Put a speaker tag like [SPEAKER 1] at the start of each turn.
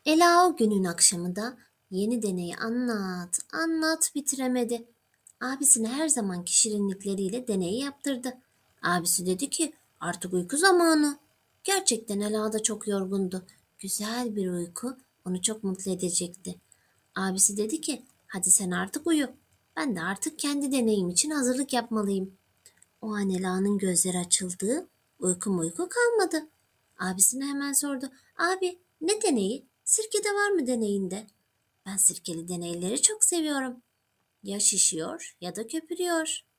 [SPEAKER 1] Ela o günün akşamı da yeni deneyi anlat bitiremedi. Abisine her zamanki şirinlikleriyle deneyi yaptırdı. Abisi dedi ki artık uyku zamanı. Gerçekten Ela da çok yorgundu. Güzel bir uyku onu çok mutlu edecekti. Abisi dedi ki hadi sen artık uyu. Ben de artık kendi deneyim için hazırlık yapmalıyım. O an Ela'nın gözleri açıldı. Uyku kalmadı. Abisine hemen sordu. Abi ne deneyi? Sirkede var mı deneyinde? Ben sirkeli deneyleri çok seviyorum. Ya şişiyor ya da köpürüyor.